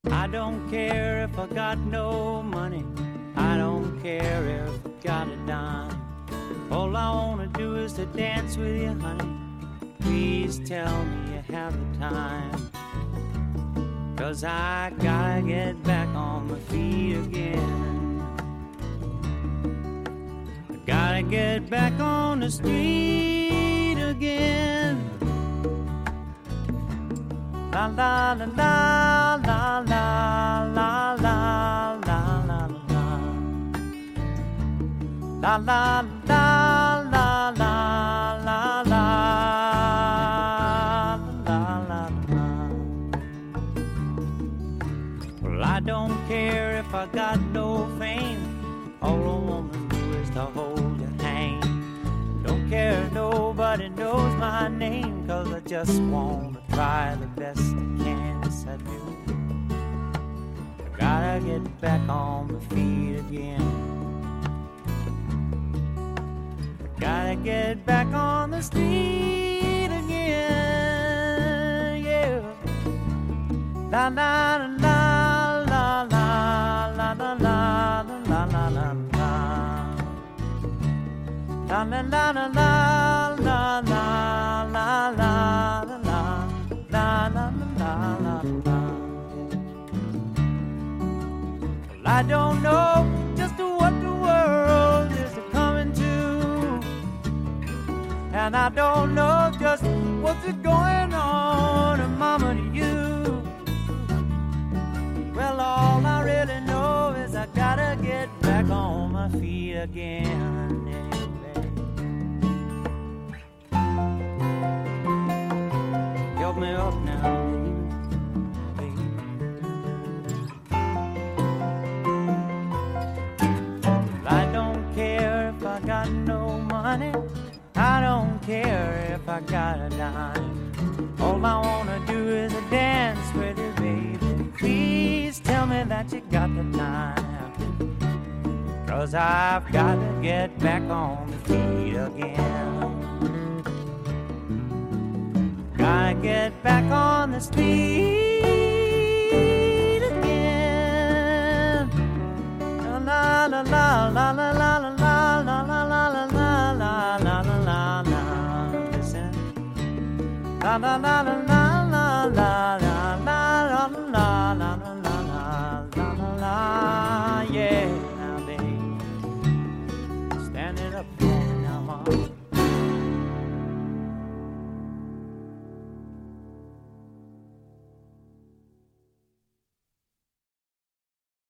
I don't care if I got no money. I don't care if I got a dime. All I wanna do is to dance with you, honey. Please tell me you have the time. 'Cause I gotta get back on my feet again. I gotta get back on the street again. La la la la la la la la la la la la la la la la la la la. Well, I don't care if I got no fame. All I wanna do is to hold your hand. Don't care if nobody knows my name, 'cause I just wanna try the best I can. Yes, I do. I gotta get back on my feet again. I gotta get back on the street again. Yeah. La la la la la la la la la la la la. La la la la la la la la la la la la la la. Well, I don't know just what the world is coming to, and I don't know just what's going on, mama, to you. Well, all I really know is I gotta get back on my feet again. Help me up now, baby. I don't care if I got no money. I don't care if I got a dime. All I wanna do is dance with you, baby. Please tell me that you got the time, 'cause I've got to get back on the feet again. Gotta get back on the street again. La la la la la la la la la la la la la la la la la. Listen. La la la la la.